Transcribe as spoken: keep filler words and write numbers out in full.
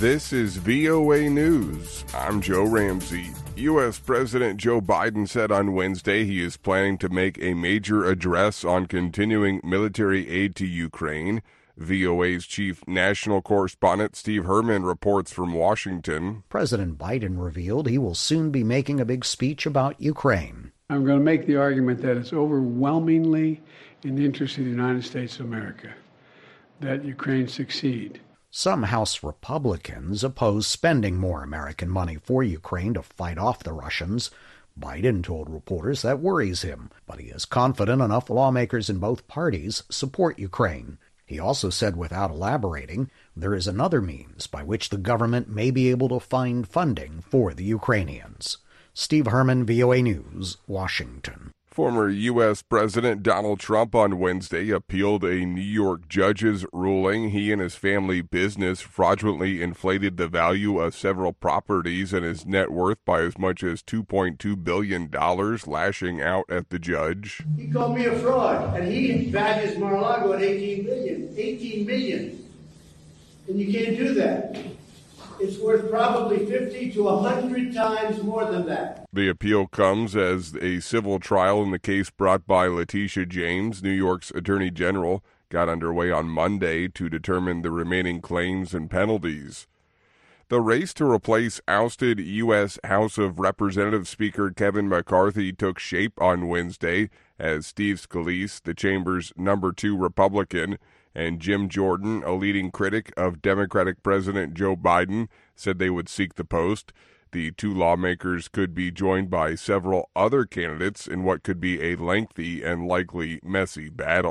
This is V O A News. I'm Joe Ramsey. U S. President Joe Biden said on Wednesday he is planning to make a major address on continuing military aid to Ukraine. V O A's chief national correspondent Steve Herman reports from Washington. President Biden revealed he will soon be making a big speech about Ukraine. I'm going to make the argument that it's overwhelmingly in the interest of the United States of America that Ukraine succeed. Some House Republicans oppose spending more American money for Ukraine to fight off the Russians. Biden told reporters that worries him, but he is confident enough lawmakers in both parties support Ukraine. He also said, without elaborating, there is another means by which the government may be able to find funding for the Ukrainians. Steve Herman, V O A News, Washington. Former U S. President Donald Trump on Wednesday appealed a New York judge's ruling. He and his family business fraudulently inflated the value of several properties and his net worth by as much as two point two billion dollars, lashing out at the judge. He called me a fraud, and he values Mar-a-Lago at eighteen billion dollars. eighteen billion dollars. And you can't do that. It's worth probably fifty to one hundred times more than that. The appeal comes as a civil trial in the case brought by Letitia James, New York's Attorney General, got underway on Monday to determine the remaining claims and penalties. The race to replace ousted U S. House of Representatives Speaker Kevin McCarthy took shape on Wednesday as Steve Scalise, the chamber's number two Republican, and Jim Jordan, a leading critic of Democratic President Joe Biden, said they would seek the post. The two lawmakers could be joined by several other candidates in what could be a lengthy and likely messy battle.